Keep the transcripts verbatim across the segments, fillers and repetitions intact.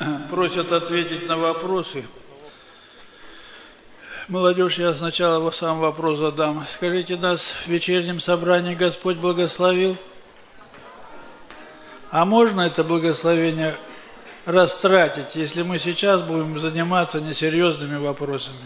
Просят ответить на вопросы. Молодежь, я сначала сам вопрос задам. Скажите, нас в вечернем собрании Господь благословил? А можно это благословение растратить, если мы сейчас будем заниматься несерьезными вопросами?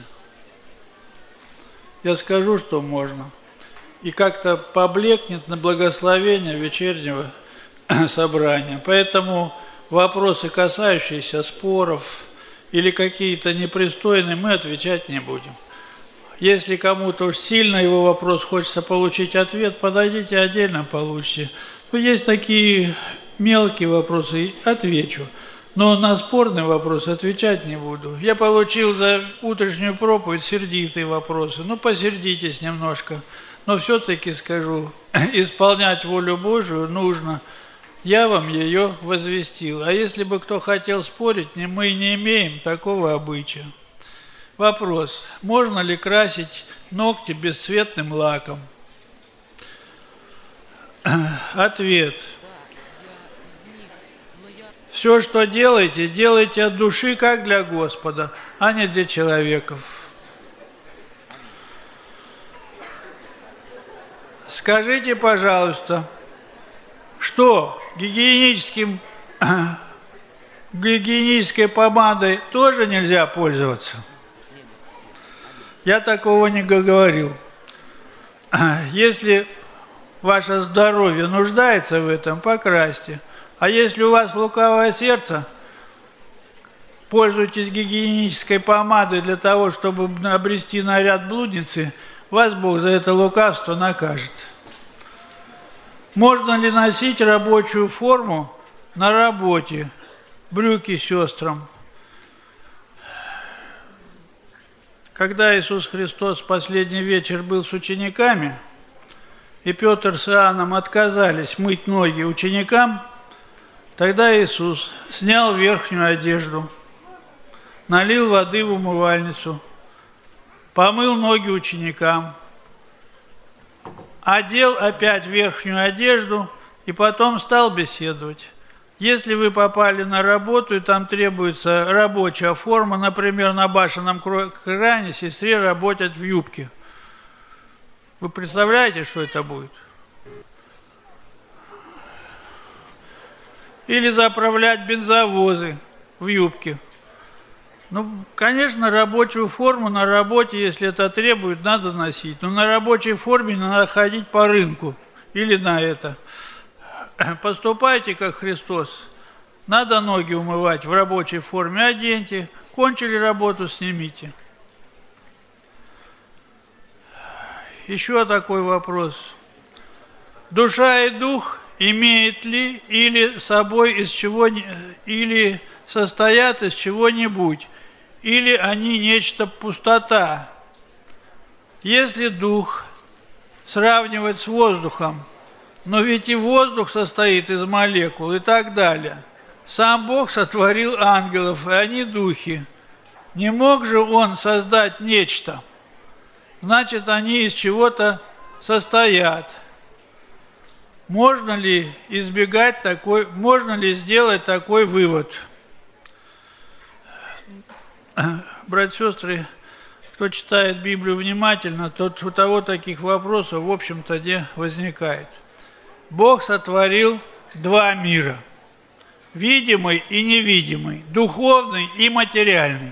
Я скажу, что можно. И как-то поблекнет на благословение вечернего собрания. Поэтому вопросы, касающиеся споров или какие-то непристойные, мы отвечать не будем. Если кому-то уж сильно его вопрос хочется получить ответ, подойдите отдельно, получите. Но есть такие мелкие вопросы, отвечу. Но на спорные вопросы отвечать не буду. Я получил за утреннюю проповедь сердитые вопросы. Ну, посердитесь немножко. Но все-таки скажу, исполнять волю Божию нужно. Я вам ее возвестил. А если бы кто хотел спорить, мы не имеем такого обычая. Вопрос. Можно ли красить ногти бесцветным лаком? Ответ. Все, что делаете, делайте от души, как для Господа, а не для человеков. Скажите, пожалуйста, что гигиеническим, гигиенической помадой тоже нельзя пользоваться? Я такого не говорил. Если ваше здоровье нуждается в этом, покрасьте. А если у вас лукавое сердце, пользуйтесь гигиенической помадой для того, чтобы обрести наряд блудницы, вас Бог за это лукавство накажет. Можно ли носить рабочую форму на работе, брюки сестрам? Когда Иисус Христос в последний вечер был с учениками, и Петр с Иоанном отказались мыть ноги ученикам, тогда Иисус снял верхнюю одежду, налил воды в умывальницу, помыл ноги ученикам, одел опять верхнюю одежду и потом стал беседовать. Если вы попали на работу, и там требуется рабочая форма, например, на башенном кране сестре работать в юбке, вы представляете, что это будет? Или заправлять бензовозы в юбке. Ну, конечно, рабочую форму на работе, если это требует, надо носить. Но на рабочей форме надо ходить по рынку или на это. Поступайте, как Христос. Надо ноги умывать в рабочей форме, оденьте. Кончили работу, снимите. Еще такой вопрос. Душа и дух имеют ли или собой из чего, или состоят из чего-нибудь, или они нечто пустота? Если дух сравнивать с воздухом, но ведь и воздух состоит из молекул и так далее. Сам Бог сотворил ангелов, и они духи. Не мог же Он создать нечто? Значит, они из чего-то состоят. Можно ли избегать такой, можно ли сделать такой вывод? Братья и сестры, кто читает Библию внимательно, тот у того таких вопросов, в общем-то, не возникает. Бог сотворил два мира. Видимый и невидимый, духовный и материальный.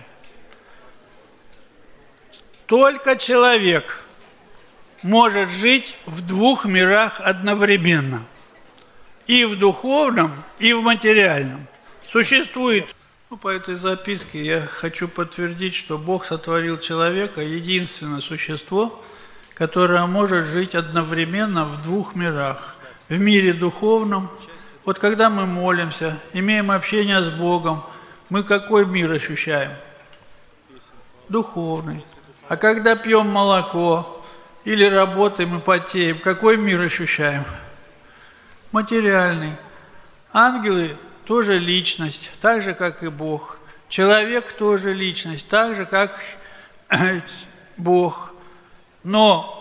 Только человек может жить в двух мирах одновременно. И в духовном, и в материальном. Существует, ну, по этой записке я хочу подтвердить, что Бог сотворил человека, единственное существо, которое может жить одновременно в двух мирах. В мире духовном. Вот когда мы молимся, имеем общение с Богом, мы какой мир ощущаем? Духовный. А когда пьем молоко или работаем и потеем, какой мир ощущаем? Материальный. Ангелы тоже личность, так же, как и Бог. Человек тоже личность, так же, как Бог. Но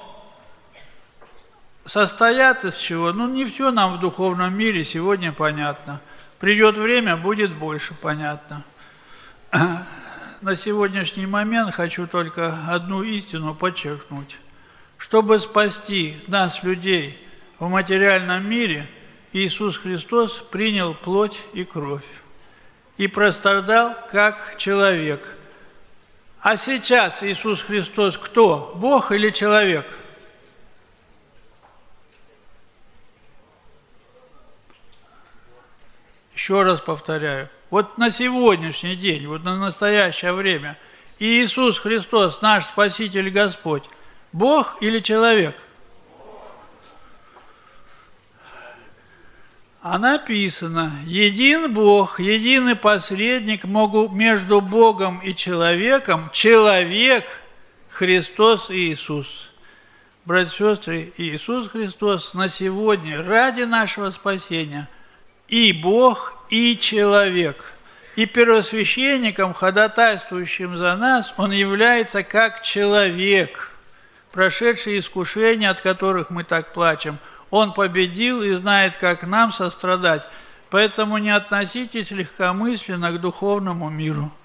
состоят из чего? Ну, не все нам в духовном мире сегодня понятно. Придет время, будет больше понятно. на сегодняшний момент хочу только одну истину подчеркнуть. Чтобы спасти нас, людей, в материальном мире, Иисус Христос принял плоть и кровь и прострадал как человек. А сейчас Иисус Христос кто? Бог или человек? Еще раз повторяю. Вот на сегодняшний день, вот на настоящее время, Иисус Христос, наш Спаситель Господь, Бог или человек? А написано, един Бог, единый посредник между Богом и человеком, человек Христос Иисус. Братья и сестры, Иисус Христос на сегодня ради нашего спасения и Бог, и человек. И первосвященником, ходатайствующим за нас, Он является как человек, прошедший искушения, от которых мы так плачем. Он победил и знает, как нам сострадать. Поэтому не относитесь легкомысленно к духовному миру.